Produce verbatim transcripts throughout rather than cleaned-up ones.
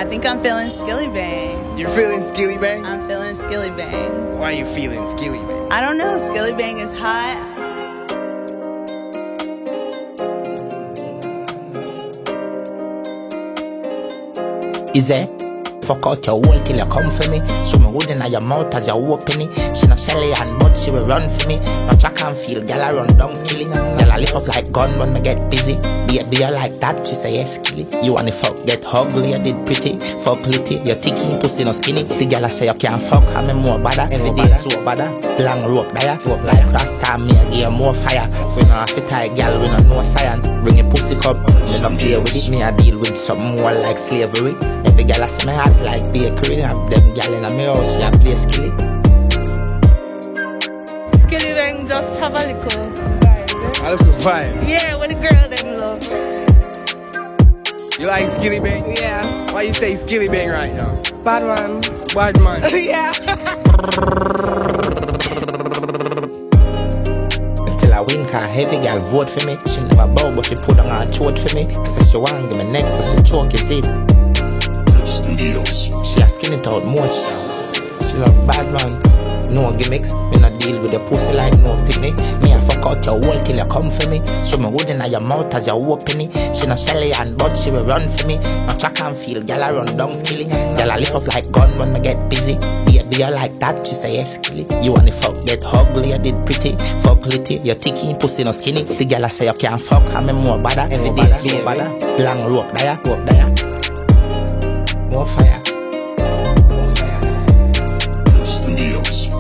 I think I'm feeling Skilly Bang. You're feeling Skilly Bang? I'm feeling Skilly Bang. Why are you feeling Skilly Bang? I don't know. Skilly Bang is hot. Is it? Fuck out your hole till you come for me. So me holding at your mouth as you open it. She no shelly and but she will run for me. No track and feel, girl I run down skilly. Girl I lift up like gun when me get busy. Baby you like that, she say yes skilly. You wanna fuck, get ugly, you did pretty. Fuck litty, you ticky, pussy no skinny. The girl I say you can't fuck, I'm a more bada. Every day so bada. Long rope there, rope like cross time, me I give you more fire. We no have to tie girl, we no know science. Bring your pussy cup, me no play with it. Me I deal with something more like slavery. Every girl I see me hot like bakery. Have them girl in my house, she a play skilly. Skilly Bang just have a little vibe. A little vibe? Yeah, what the girl them love. You like Skilly Bang? Yeah. Why you say Skilly Bang right now? Bad one. Bad man. Yeah. Till I win, cause heavy girl vote for me. She never bow, but she put on her throat for me. Say she want give me neck, so she choke his it. She a skin it out much. She love bad man, no gimmicks. Me not deal with the pussy like no picnic. Me a fuck out your hole till you come for me. So me holding at your mouth as you open it. She no shelly and but she will run for me. No track and feel, girl I run down skilly. Girl I lift up like gun when me get busy. Baby you like that, she say yes skilly. You wanna fuck, get ugly, you did pretty. Fuck litty, you ticky, pussy no skinny. The girl I say you can't fuck, I'm a more bada. Every day feel bada. Long rope there, rope there. More fire. More fire. Studios.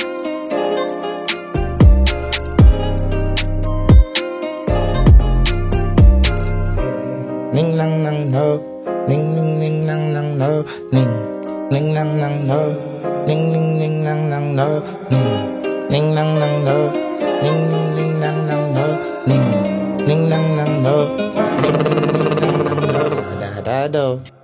Ning nang nang no. Ning ning ning nang nang no. Ning ning nang nang no. Ning ning ning nang nang no. Ning ning nang nang no. Ning ning ning nang nang no. Ning ning nang nang no. Ning ning ning nang nang no. Da da do.